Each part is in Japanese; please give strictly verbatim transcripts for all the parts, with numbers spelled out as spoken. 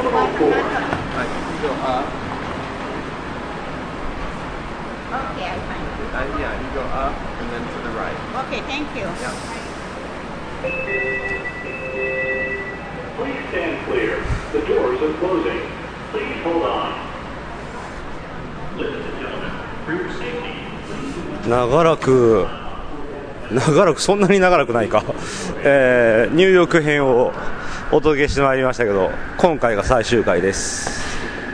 はい、以上、あ。 Okay, I find it. Uh, yeah, you go up and then to the right. Okay, thank you. Yeah. Please stand clear. The doors are closing. Please hold on. Ladies and gentlemen, for your safety. 長らく長らくそんなに長らくないか、えー、ニューヨーク編をお届けしてまいりましたけど、今回が最終回です。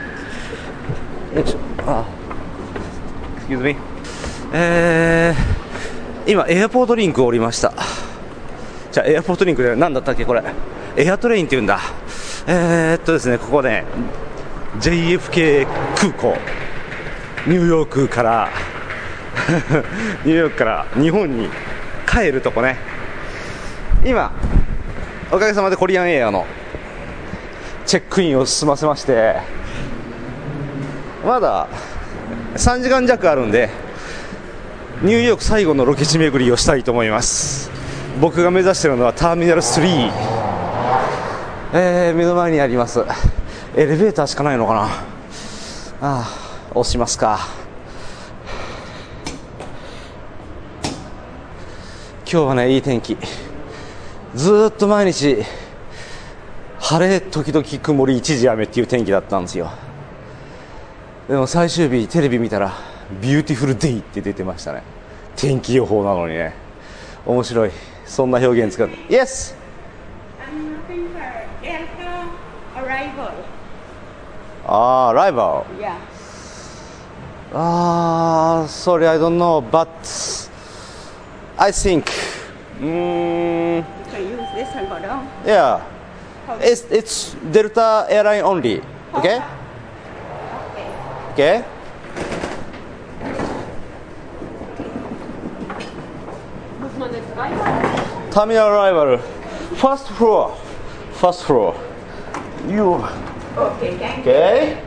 あ、excuse me、えー、今エアポートリンクを降りました。じゃあエアポートリンクで何だったっけこれ、エアトレインっていうんだ。えー、っとですねここね ジェイエフケー 空港、ニューヨークからニューヨークから日本に帰るとこね。今おかげさまでコリアンエアのチェックインを済ませまして、まださんじかん弱あるんでニューヨーク最後のロケ地巡りをしたいと思います。僕が目指しているのはターミナルスリー、えー、目の前にありますエレベーターしかないのかな。ああ、押しますか。今日はねいい天気、ずーっと毎日晴れ時々曇り一時雨っていう天気だったんですよ。でも最終日テレビ見たらビューティフルデイって出てましたね。天気予報なのにね、面白い、そんな表現使って。 Yes, I'm looking for Delta arrival. Ah, arrival. Yeah. Ah, sorry, I don't know, but I think, mm, You can use this one for them. yeah, it's it's Delta airline only. Okay, Okay. okay. Terminal arrival, first floor, first floor. You, Okay, thank you. okay?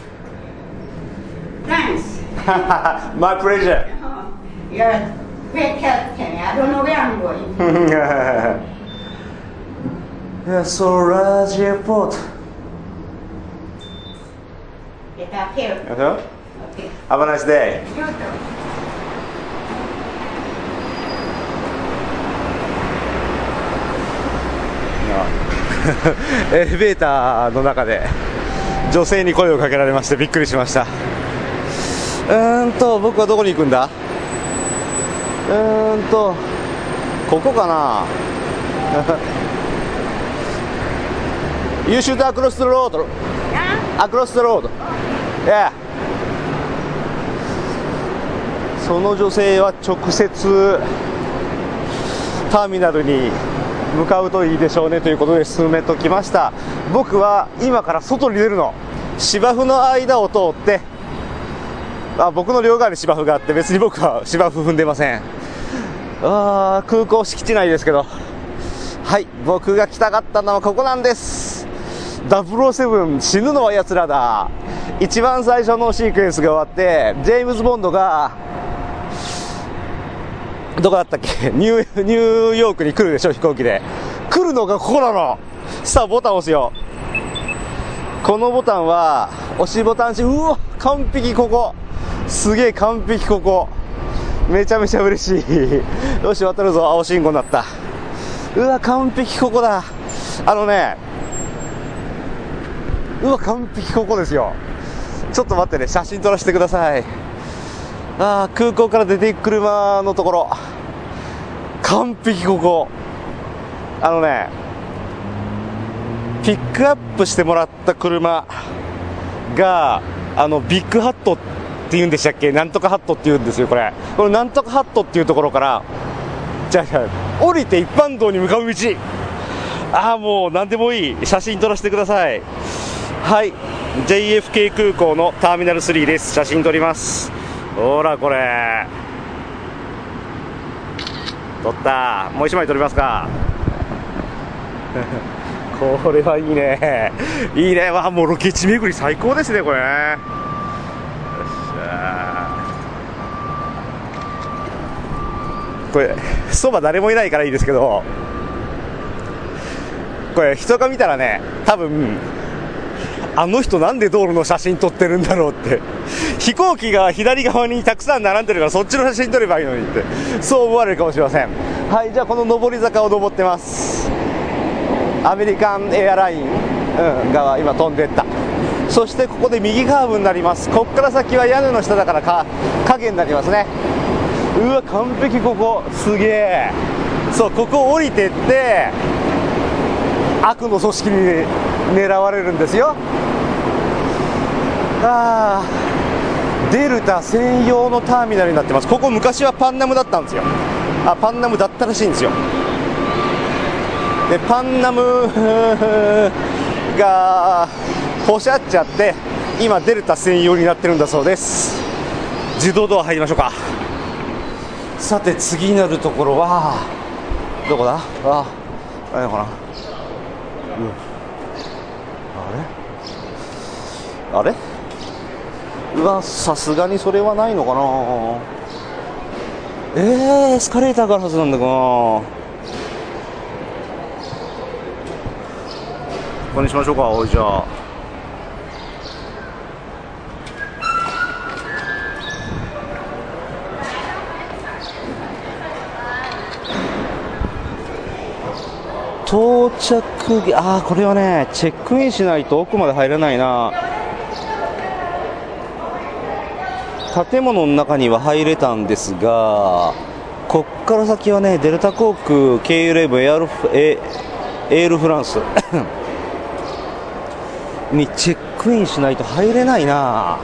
Thanks. My pleasure. Oh, you're great help to me. I don't know where I'm going. Yeah, so large airport. Get up here. Okay. Okay. Have a nice day. You too. エレベーターの中で女性に声をかけられましてびっくりしました。うーんと僕はどこに行くんだ。うーんとここかな。You should across the road. Yeah? Across the road. Yeah. その女性は直接ターミナルに向かうといいでしょうねということで進めときました。僕は今から外に出るの、芝生の間を通って、あ、僕の両側に芝生があって別に僕は芝生踏んでません。あー、空港敷地内ですけど、はい、僕が来たかったのはここなんです。ダブルオーセブン死ぬのは奴らだ。一番最初のシークエンスが終わってジェームズ・ボンドがどこだったっけ、ニュー、ニューヨークに来るでしょ、飛行機で。来るのがここなの。さあボタン押すよ。このボタンは押しボタンし、うわ完璧、ここすげえ完璧、ここめちゃめちゃ嬉しい。よし渡るぞ、青信号になった。うわ完璧、ここだ。あのね、うわ完璧、ここですよ。ちょっと待ってね、写真撮らせてください。あー、空港から出ていく車のところ完璧、ここあのねピックアップしてもらった車があのビッグハットっていうんでしたっけ、なんとかハットっていうんですよ。これこれなんとかハットっていうところからじゃあ降りて一般道に向かう道、ああもう何でもいい、写真撮らせてください。はい、 ジェイエフケー 空港のターミナルスリーです。写真撮ります。ほらこれ撮った。もう一枚撮りますか。これはいいね、いいね。わあもうロケ地巡り最高ですねこれね。よっしゃー。これそば誰もいないからいいですけど、これ人が見たらね多分あの人なんで道路の写真撮ってるんだろうって、飛行機が左側にたくさん並んでるからそっちの写真撮ればいいのにって、そう思われるかもしれません。はい、じゃあこの上り坂を登ってます。アメリカンエアライン、うん、が今飛んでった。そしてここで右カーブになります。ここから先は屋根の下だからか影になりますね。うわ完璧、ここすげえ。そう、ここ降りてって悪の組織に狙われるんですよ。あー、デルタ専用のターミナルになってます。ここ昔はパンナムだったんですよ。あ、パンナムだったらしいんですよ。でパンナムがポシャっちゃって今デルタ専用になってるんだそうです。自動ドア入りましょうか。さて次になるところはどこだ。あ、あれかな、うん、あれあれ、うわ、さすがにそれはないのかな。えー、エスカレーターがあるはずなんだがな。ここにしましょうか。おい、じゃあ到着、あー、これはねチェックインしないと奥まで入れないな。建物の中には入れたんですが、こっから先はねデルタ航空 ケーエルイレブン エアルフエエールフランスにチェックインしないと入れないな。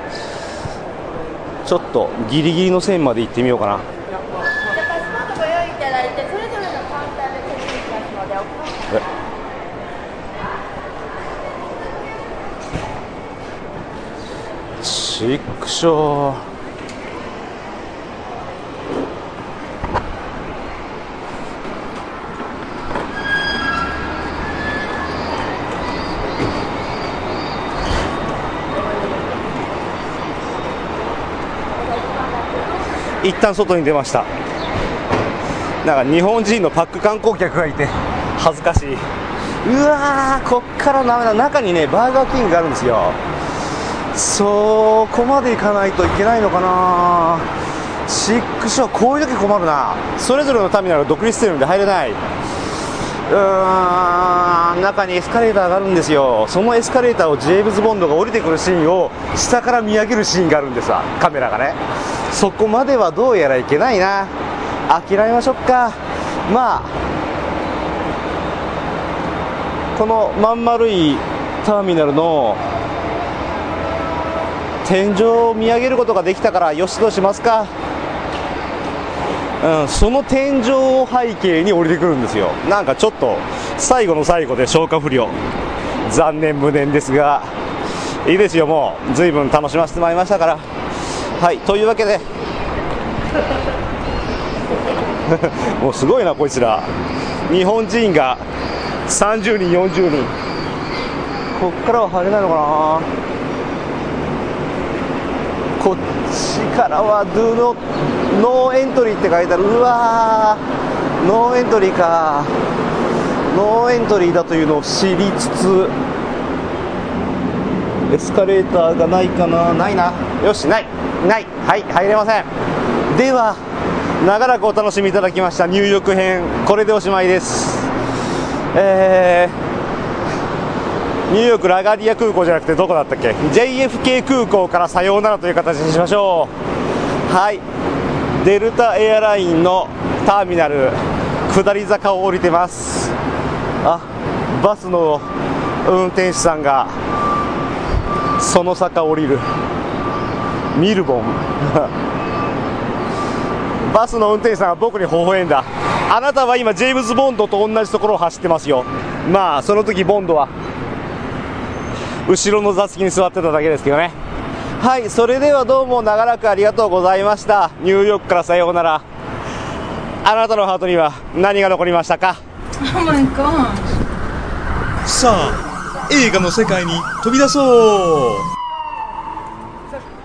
ちょっとギリギリの線まで行ってみようかな。 パスポートご用意いただいて、それぞれのカウンターでチェックインしますので、お気をつけください。 ちっくしょー。一旦外に出ました。なんか日本人のパック観光客がいて恥ずかしい。うわー、こっからダメだ。中にねバーガーキングがあるんですよ。そこまで行かないといけないのかな。シックショー、こういう時困るな。それぞれのターミナルが独立してるんで入れない。うーん、中にエスカレーターがあるんですよ。そのエスカレーターをジェームズ・ボンドが降りてくるシーンを下から見上げるシーンがあるんですわ、カメラがね。そこまではどうやらいけないな。諦めましょうか。まあこのまん丸いターミナルの天井を見上げることができたからよしとしますか。うん、その天井を背景に降りてくるんですよ。なんかちょっと最後の最後で消化不良、残念無念ですがいいですよ。もう随分楽しませてまいりましたから。はい、というわけでもうすごいなこいつら。日本人がさんじゅうにんよんじゅうにん。こっからは入れないのかな。こっちからはドゥノノーエントリーって書いてある。うわー、ノーエントリーか。ノーエントリーだというのを知りつつ、エスカレーターがないかな。ないな。よし、ないない。はい、入れません。では長らくお楽しみいただきました入浴編、これでおしまいです。えー、ニューヨークラガディア空港じゃなくてどこだったっけ、 ジェイエフケー 空港からさようならという形にしましょう。はい、デルタエアラインのターミナル下り坂を降りてます。あ、バスの運転手さんがその坂降りる。ミルボンバスの運転手さんは僕に微笑んだ。あなたは今ジェームズ・ボンドと同じところを走ってますよ。まあその時ボンドは後ろの座席に座ってただけですけどね。はい、それではどうも長らくありがとうございました。ニューヨークからさようなら。あなたのハートには何が残りましたか。 Oh my gosh. さあ映画の世界に飛び出そう。